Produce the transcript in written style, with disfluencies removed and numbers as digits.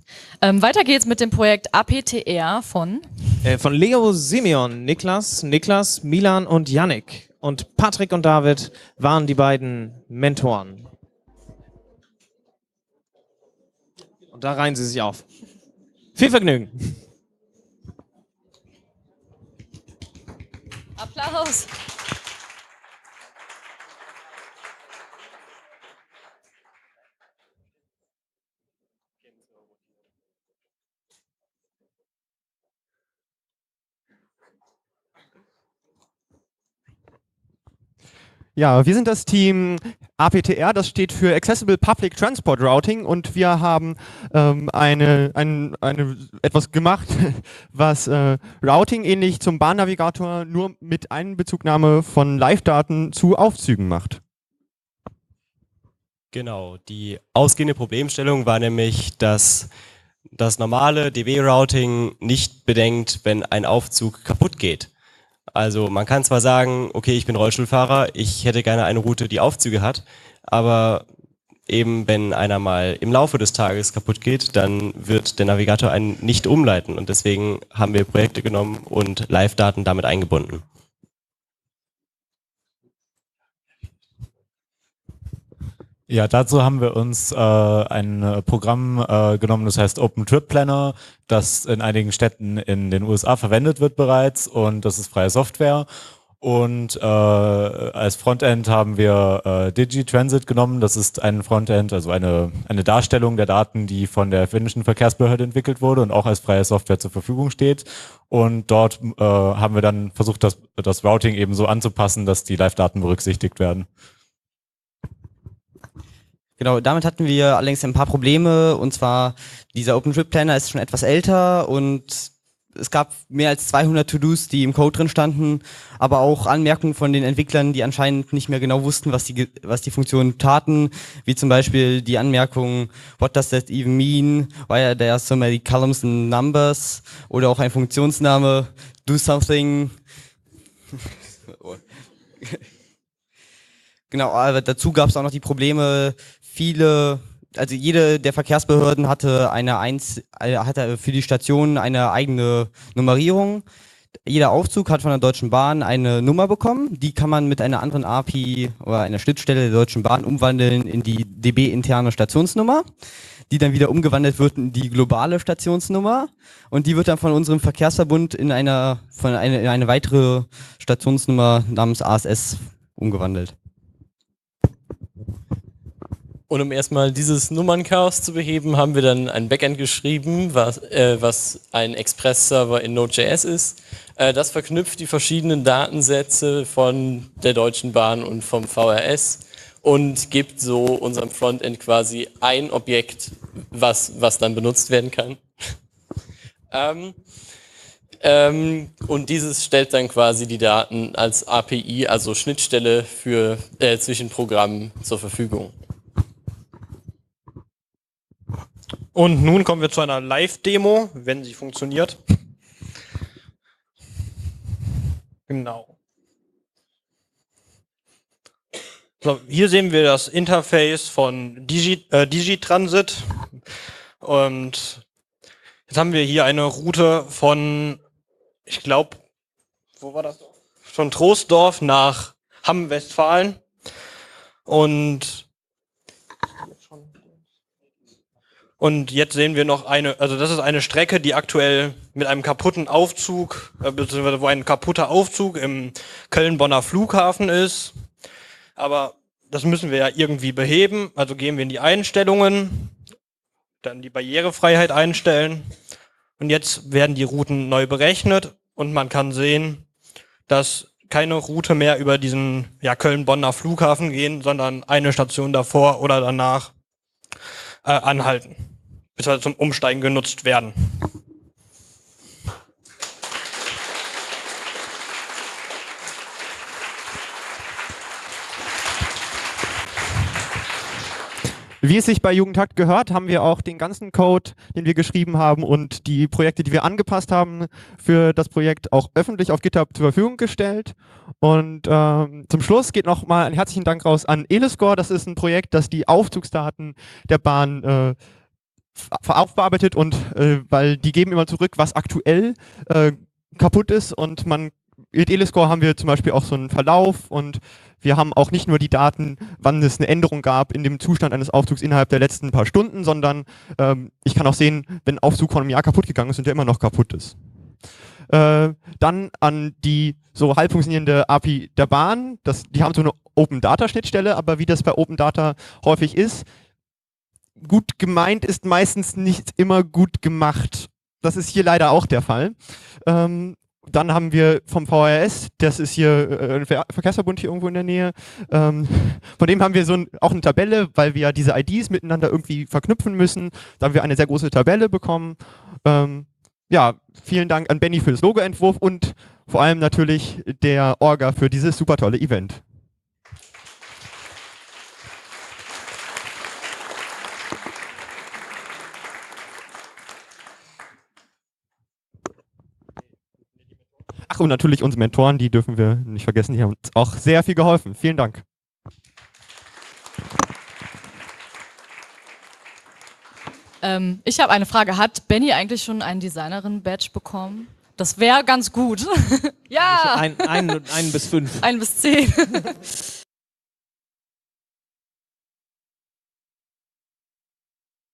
Weiter geht's mit dem Projekt APTR von Leo, Simeon, Niklas, Milan und Yannick. Und Patrick und David waren die beiden Mentoren. Und da reihen sie sich auf. Viel Vergnügen. Applaus. Ja, wir sind das Team APTR, das steht für Accessible Public Transport Routing, und wir haben etwas gemacht, was Routing ähnlich zum Bahnnavigator nur mit Einbezugnahme von Live-Daten zu Aufzügen macht. Genau, die ausgehende Problemstellung war nämlich, dass das normale DB-Routing nicht bedenkt, wenn ein Aufzug kaputt geht. Also man kann zwar sagen, okay, ich bin Rollstuhlfahrer, ich hätte gerne eine Route, die Aufzüge hat, aber eben wenn einer mal im Laufe des Tages kaputt geht, dann wird der Navigator einen nicht umleiten, und deswegen haben wir Projekte genommen und Live-Daten damit eingebunden. Ja, dazu haben wir uns ein Programm genommen, das heißt OpenTripPlanner, das in einigen Städten in den USA verwendet wird bereits, und das ist freie Software. Und als Frontend haben wir DigiTransit genommen. Das ist ein Frontend, also eine Darstellung der Daten, die von der finnischen Verkehrsbehörde entwickelt wurde und auch als freie Software zur Verfügung steht. Und dort haben wir dann versucht, das Routing eben so anzupassen, dass die Live-Daten berücksichtigt werden. Genau, damit hatten wir allerdings ein paar Probleme, und zwar dieser OpenTripPlanner ist schon etwas älter und es gab mehr als 200 To-Dos, die im Code drin standen, aber auch Anmerkungen von den Entwicklern, die anscheinend nicht mehr genau wussten, was die Funktionen taten, wie zum Beispiel die Anmerkung, what does that even mean, why are there so many columns and numbers, oder auch ein Funktionsname, do something. Genau, aber dazu gab es auch noch die Probleme, also jede der Verkehrsbehörden hatte für die Stationen eine eigene Nummerierung. Jeder Aufzug hat von der Deutschen Bahn eine Nummer bekommen. Die kann man mit einer anderen API oder einer Schnittstelle der Deutschen Bahn umwandeln in die DB-interne Stationsnummer, die dann wieder umgewandelt wird in die globale Stationsnummer, und die wird dann von unserem Verkehrsverbund in eine weitere Stationsnummer namens ASS umgewandelt. Und um erstmal dieses Nummernchaos zu beheben, haben wir dann ein Backend geschrieben, was ein Express-Server in Node.js ist. Das verknüpft die verschiedenen Datensätze von der Deutschen Bahn und vom VRS und gibt so unserem Frontend quasi ein Objekt, was dann benutzt werden kann. Und dieses stellt dann quasi die Daten als API, also Schnittstelle zwischen Programmen zur Verfügung. Und nun kommen wir zu einer Live-Demo, wenn sie funktioniert. Genau. So, hier sehen wir das Interface von DigiTransit. Und jetzt haben wir hier eine Route von, ich glaube, wo war das? Von Troisdorf nach Hamm-Westfalen. Und jetzt sehen wir noch also das ist eine Strecke, die aktuell mit einem kaputten Aufzug, beziehungsweise wo ein kaputter Aufzug im Köln-Bonner Flughafen ist. Aber das müssen wir ja irgendwie beheben. Also gehen wir in die Einstellungen, dann die Barrierefreiheit einstellen. Und jetzt werden die Routen neu berechnet und man kann sehen, dass keine Route mehr über diesen Köln-Bonner Flughafen gehen, sondern eine Station davor oder danach anhalten, bis wir zum Umsteigen genutzt werden. Wie es sich bei Jugendhakt gehört, haben wir auch den ganzen Code, den wir geschrieben haben, und die Projekte, die wir angepasst haben, für das Projekt auch öffentlich auf GitHub zur Verfügung gestellt. Und zum Schluss geht nochmal einen herzlichen Dank raus an Elescore. Das ist ein Projekt, das die Aufzugsdaten der Bahn aufbearbeitet und weil die geben immer zurück, was aktuell kaputt ist und mit Eliscore haben wir zum Beispiel auch so einen Verlauf und wir haben auch nicht nur die Daten, wann es eine Änderung gab in dem Zustand eines Aufzugs innerhalb der letzten paar Stunden, sondern ich kann auch sehen, wenn ein Aufzug vor einem Jahr kaputt gegangen ist und der immer noch kaputt ist. Dann an die so halb funktionierende API der Bahn. Die haben so eine Open-Data-Schnittstelle, aber wie das bei Open Data häufig ist, gut gemeint ist meistens nicht immer gut gemacht. Das ist hier leider auch der Fall. Dann haben wir vom VRS, das ist hier ein Verkehrsverbund hier irgendwo in der Nähe, von dem haben wir auch eine Tabelle, weil wir ja diese IDs miteinander irgendwie verknüpfen müssen. Da haben wir eine sehr große Tabelle bekommen. Ja, vielen Dank an Benny für das Logoentwurf und vor allem natürlich der Orga für dieses super tolle Event. Ach, und natürlich unsere Mentoren, die dürfen wir nicht vergessen, die haben uns auch sehr viel geholfen. Vielen Dank. Ich habe eine Frage. Hat Benny eigentlich schon einen Designerin-Badge bekommen? Das wäre ganz gut. Ja! Ein bis 5. 1 bis 10.